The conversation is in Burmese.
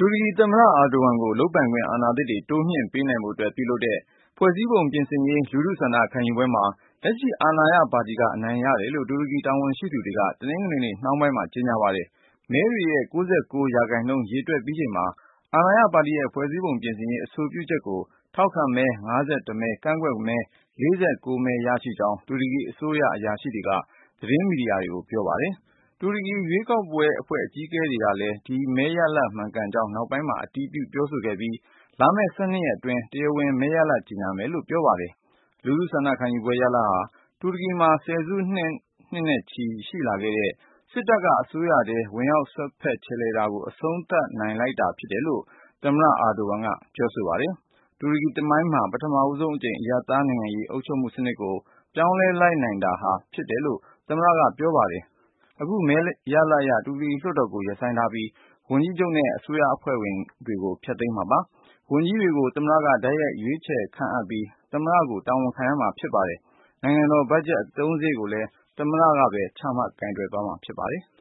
တူရကီသမ္မတ Erdogan ကိုလုပ်ပိုင်ခွင့်အာဏာသစ်တွေတိုးမြှင့်ပေးနိုင်ဖို့အတွက်ပြုလုပ်တဲ့ဖွဲ့စည်းပုံပြင်ဆင်ရေးလူထုဆန္ဒခံယူပွဲမှာလက်ရှိအာဏာရပါတီကအနိုင်ရတယ်လို့တူရကီတာဝန်ရှိသူတွေကတနင်္ဂနွေနေ့နှောင်းပိုင်းမှာကြေညာပါတယ်။မဲတွေရဲ့ ၉၉% ရေတွက်ပြီးချိန်မှာအာဏာရပါတီရဲ့ဖွဲ့စည်းပုံပြင်ဆင်ရေးအဆိုပြုချက်ကိုထောက်ခံမဲ51မဲကန့်ကွက်မဲ49မဲရရှိကြောင်းတူရကီအစိုးရအရာရှိတွေကသတင်းမီဒီယာတွေကိုပြောပါတယ်။တူရကီရွေးကောက်ပွဲအဖွဲ့အကြီးအကဲတွေကလည်းဒီမဲရလဒ်မှန်ကန်ကြောင်းနောက်ပိုင်းမှာအတည်ပြုပြောဆိုခဲ့ပြီးလာမယ့်12ရက်အတွင်းတရားဝင်မဲရလဒ်ကြေညာမယ်လို့ပြောပါတယ်။လူထုဆန္ဒခံယူပွဲရလဒ်ဟာတူရကီမှာဆယ်စုနှစ်နဲ့ချီရှိလာခဲ့တဲ့စစ်တပ်ကအစိုးရထဲဝင်ရောက်စွက်ဖက်ခြယ်လှယ်တာကိုအဆုံးသတ်နိုင်လိုက်တာဖြစ်တယ်လို့သမ္မတ Erdogan ကပြောဆိုပါတယ်။တူရကီသမိုင်းမှာပထမဆုံးအကြိမ်အရပ်သားနိုင်ငံရေးအုပ်ချုပ်မှုစနစ်ကိုပြောင်းလဲလိုက်နိုင်တာဖြစ်တယ်လို့သမ္မတကပြောပါတယ်။အခုမဲရလဒ်အရတူရကီလွှတ်တော်ကိုရပ်ဆိုင်းထားပြီးဝန်ကြီးချုပ်နဲ့အစိုးရအဖွဲ့ဝင်တွေကိုဖျက်သိမ်းမှာပါ။ဝန်ကြီးတွေကိုသမ္မတကတိုက်ရိုက်ရွေးချယ်ခန့်အပ်ပြီးသမ္မတကိုတာဝန်ခံရမှာဖြစ်ပါတယ်။နိုင်ငံတော်ဘတ်ဂျက်အသုံးစရိတ်ကိုလည်းသမ္မတကပဲချမှတ်ကိုင်တွယ်သွားမှာဖြစ်ပါတယ်။